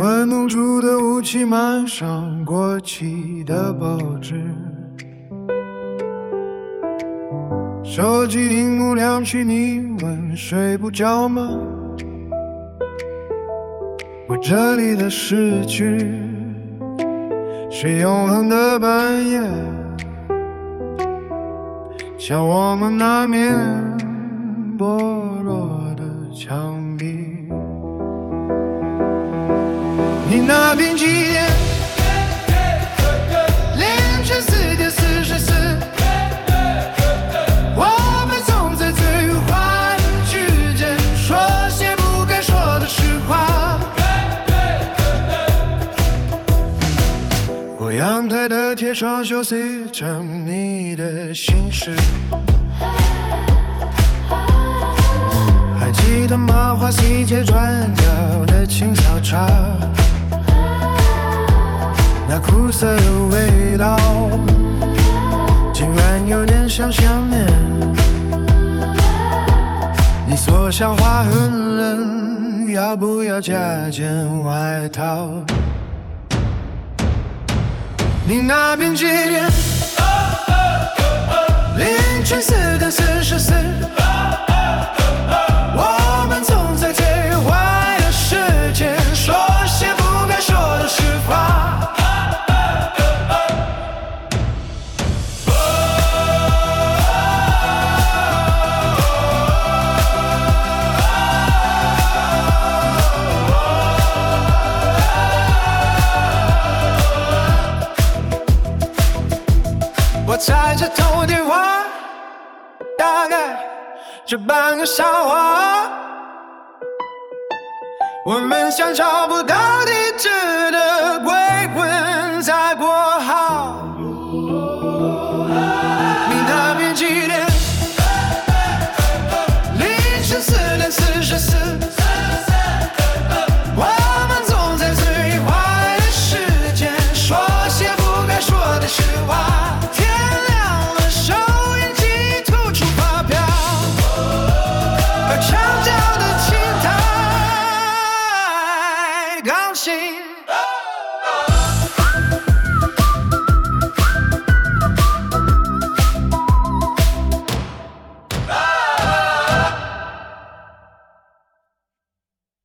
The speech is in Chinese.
们弄出的雾气漫上过期的报纸，手机屏幕亮起，你问睡不着吗？我这里的诗句是永恒的半夜，像我们那面薄弱的墙壁。你那边几点？凌晨4:44。我们总在最愉快之间说些不该说的实话。我阳台的铁窗修饰着你的心事。还记得麻花细节转角的青草茶，那苦涩的味道竟然有点像想念。你说小花很冷，要不要加件外套？你那边几点？凌晨4:44。我们总在最坏的时间说些不该说的实话。我猜这通电话大概是半个笑话，我们像找不到地址的